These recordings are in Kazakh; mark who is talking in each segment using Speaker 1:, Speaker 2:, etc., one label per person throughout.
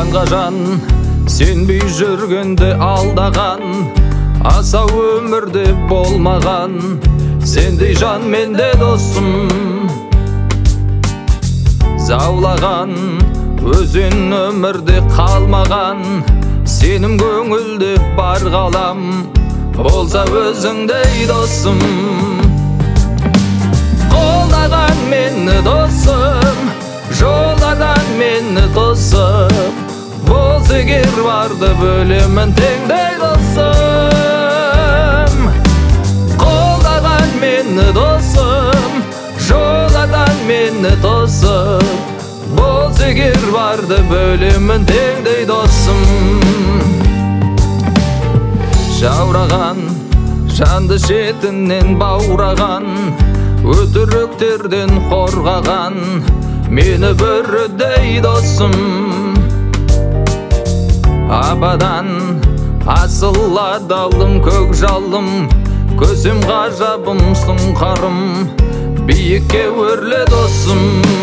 Speaker 1: жанға жан сенбей жүргенде алдаған, асау өмірде болмаған, сендей жан менде досым. Заулаған өзен өмірде қалмаған, сенім көңілде бар қалам, болса өзіңдей досым. Қолдаған мені досым, жолдардан мені тосып, болса егер барды бөлемін теңдей досым. Қолдаған мені досым, жолдардан мені тосып, болса егер барды бөлемін теңдей досым. Жаураған жанды шетінен баураған, өтіріктерден қорғаған, мені бірдей досым. Абадан асыл адалым көк жалым, көзім ғажабым сұңқарым, биікке өрле досым.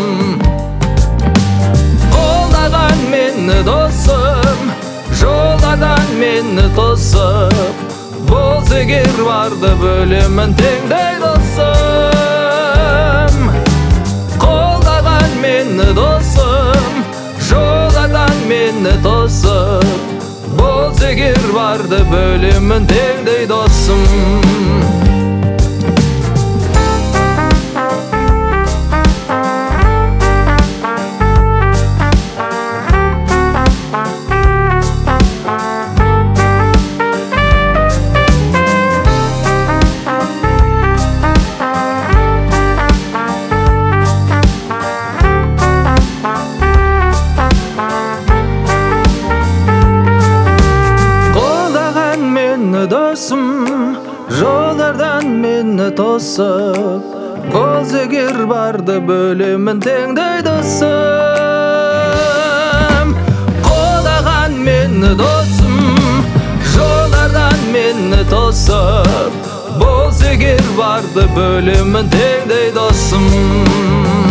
Speaker 1: Қолдаған мені досым, жолдардан мені тосып, болса егер барды бөлемін теңдей досым. Қолдаған мені досым, жолдардан мені тосып, болса егер барды бөлемін теңдей досым. Досым, жолдардан мені тосып, болса егер барды бөлемін теңдей досым. Қолдаған мені досым, жолдардан мені тосып, болса егер барды бөлемін теңдей досым.